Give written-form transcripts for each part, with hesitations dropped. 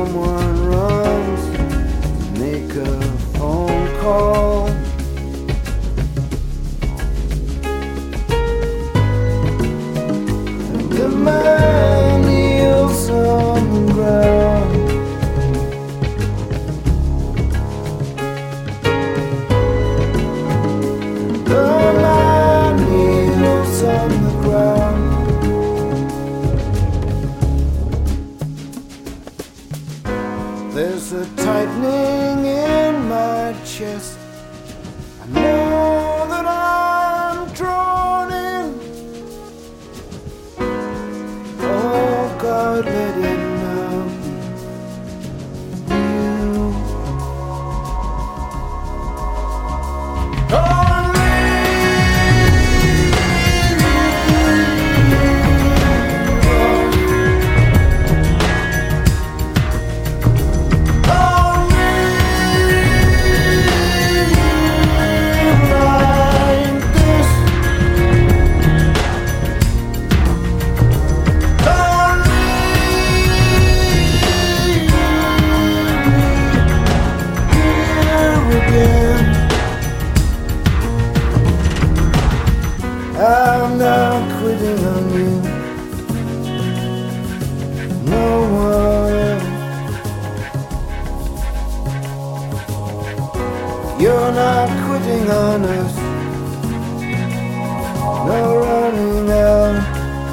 someone runs to make a phone call. And the man kneels on the ground. The man kneels on the ground. There's a tightening in my chest. I know that I'm drawn in. Oh God, let it now be you. I'm not quitting on you. No one. You're not quitting on us. No running out.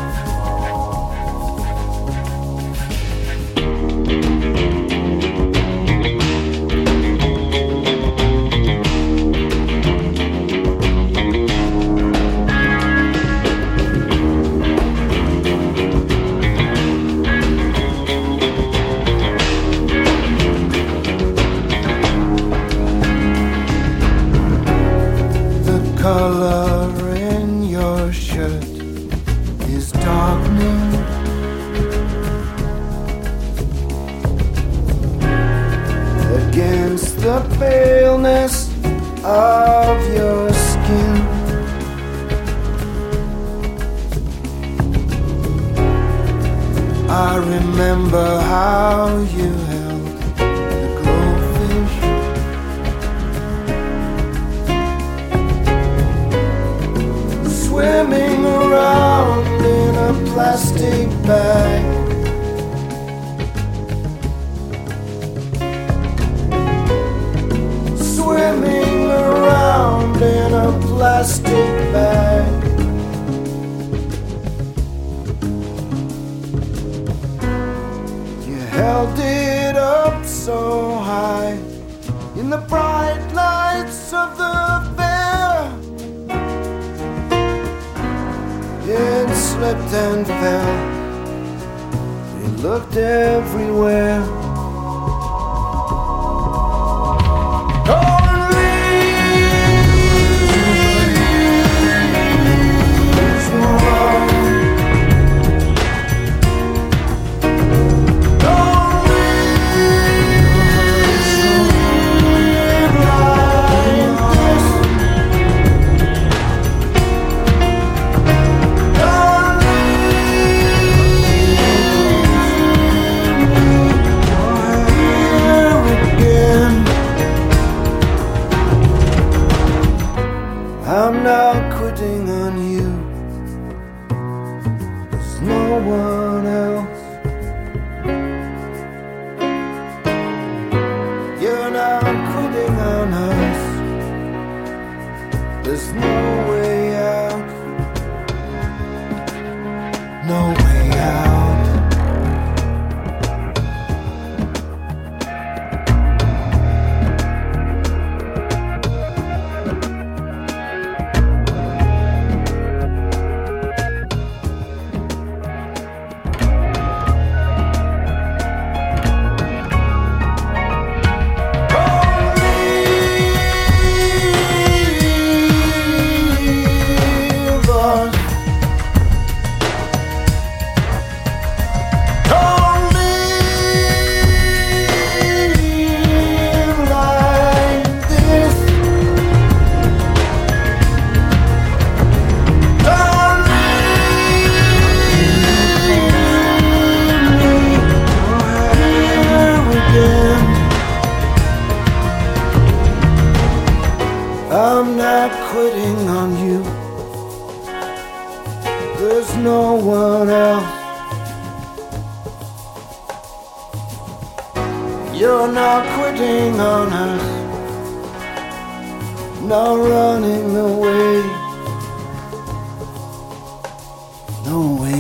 Color in your shirt is darkening. Against the paleness of your skin, I remember how you held the glowfish. Swimming around in a plastic bag. Swimming around in a plastic bag. You held it up so high in the bright lights of the fair. It slipped and fell. It looked everywhere. You're not quitting on us, not running away. No way.